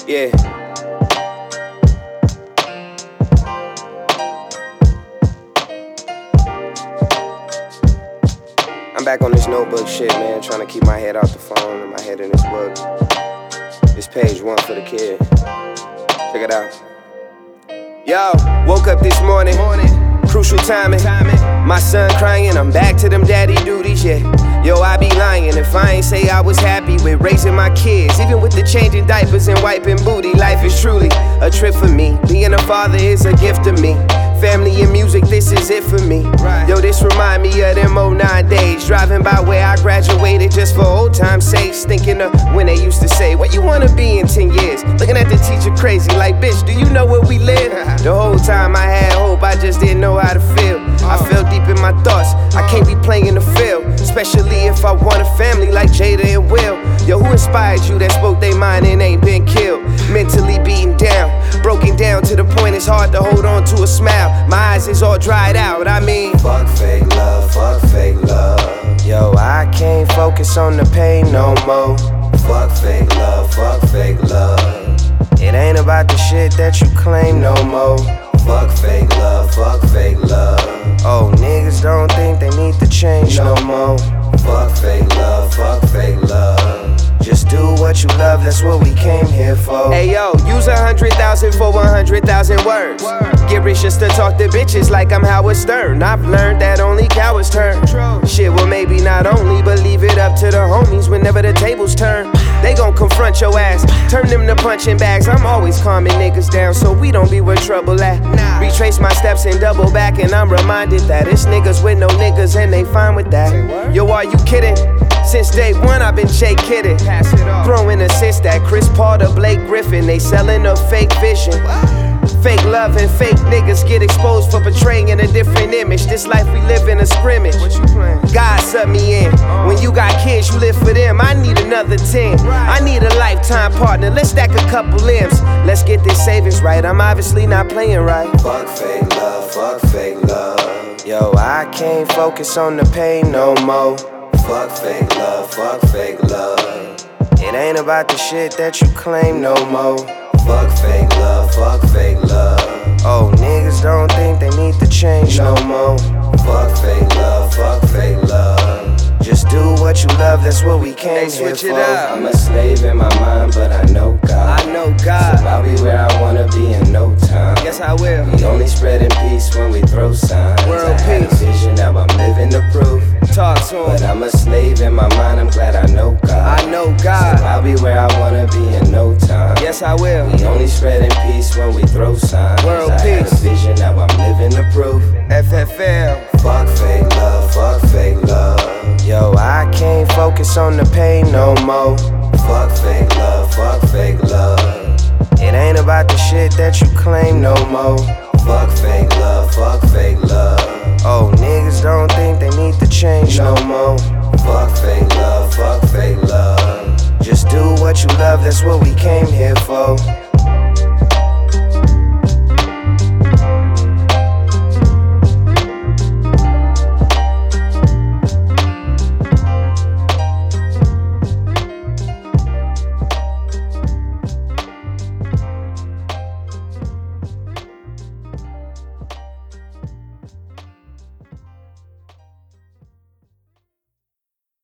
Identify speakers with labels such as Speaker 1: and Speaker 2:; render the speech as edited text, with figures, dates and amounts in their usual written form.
Speaker 1: Yeah. I'm back on this notebook shit, man, trying to keep my head off the phone and my head in this book. This page 1 for the kid. Check it out. Yo, woke up this morning. Crucial timing. My son crying, I'm back to them daddy duties, yeah. Yo, I be lying if I ain't say I was happy with raising my kids. Even with the changing diapers and wiping booty, life is truly a trip for me. Being a father is a gift to me. Family and music, this is it for me. Yo, this remind me of them 09 days. Driving by where I graduated just for old time's sake. Thinking of when they used to say, what you wanna be in 10 years? Looking at the teacher crazy like, bitch, do you know where we live? The whole time I had hope, I just didn't know how to feel. I fell deep in my thoughts, I can't be playing the field. Especially if I want a family like Jada and Will. Yo, who inspired you that spoke they mind and ain't been killed? Mentally beaten down, broken down to the point it's hard to hold on to a smile. My eyes is all dried out, I mean,
Speaker 2: fuck fake love, fuck fake love.
Speaker 1: Yo, I can't focus on the pain no more.
Speaker 2: Fuck fake love, fuck fake love.
Speaker 1: It ain't about the shit that you claim no more.
Speaker 2: Fuck fake love, fuck fake love.
Speaker 1: Oh, niggas don't think they need to change no more.
Speaker 2: Fuck fake love, fuck fake love.
Speaker 1: Just do what you love, that's what we came here for. Hey yo, use 100,000 for 100,000 words. Get rich just to talk to bitches like I'm Howard Stern. I've learned that only cowards turn. Shit, well maybe not only, but leave it up to the homies whenever the tables turn. They gon' confront your ass, turn them to punching bags. I'm always calming niggas down so we don't be where trouble at. Retrace my steps and double back, and I'm reminded that it's niggas with no niggas and they fine with that. Yo, are you kidding? Since day one, I've been Jay kidding. Throwing assists at Chris Paul to Blake Griffin. They selling a fake vision. Fake love and fake niggas get exposed for portraying a different image. This life we live in a scrimmage. God sub me in. When you got kids, you live for them. I need another 10. I need a lifetime partner. Let's stack a couple limbs. Let's get this savings right. I'm obviously not playing right.
Speaker 2: Fuck fake love, fuck fake love.
Speaker 1: Yo, I can't focus on the pain no more.
Speaker 2: Fuck fake love, fuck fake love.
Speaker 1: It ain't about the shit that you claim no more.
Speaker 2: Fuck fake love, fuck fake love.
Speaker 1: Oh, niggas don't think they need to change no more.
Speaker 2: Fuck fake love, fuck fake love.
Speaker 1: Just do what you love, that's what we came here for.
Speaker 2: I'm a slave in my mind, but I know God.
Speaker 1: I know God.
Speaker 2: So I'll be where I wanna be in no time.
Speaker 1: Yes, I will.
Speaker 2: We only spreading peace when we throw signs.
Speaker 1: World
Speaker 2: I had a
Speaker 1: peace.
Speaker 2: vision, now I'm living the proof.
Speaker 1: Talk to him.
Speaker 2: But I'm a slave in my mind, I'm glad I know God.
Speaker 1: I know God.
Speaker 2: So I'll be where I wanna be in no time.
Speaker 1: Yes, I will.
Speaker 2: We only spreading peace when we throw signs.
Speaker 1: World
Speaker 2: I had a
Speaker 1: peace.
Speaker 2: vision, now I'm living the proof.
Speaker 1: FFL.
Speaker 2: Fuck fake love, fuck fake love.
Speaker 1: Yo, I can't focus on the pain no more.
Speaker 2: Fuck fake love, fuck fake love.
Speaker 1: It ain't about the shit that you claim no more.
Speaker 2: Fuck fake love, fuck fake love.
Speaker 1: Oh, niggas don't think they need to change no more.
Speaker 2: Fuck fake love, fuck fake love.
Speaker 1: Just do what you love, that's what we came here for.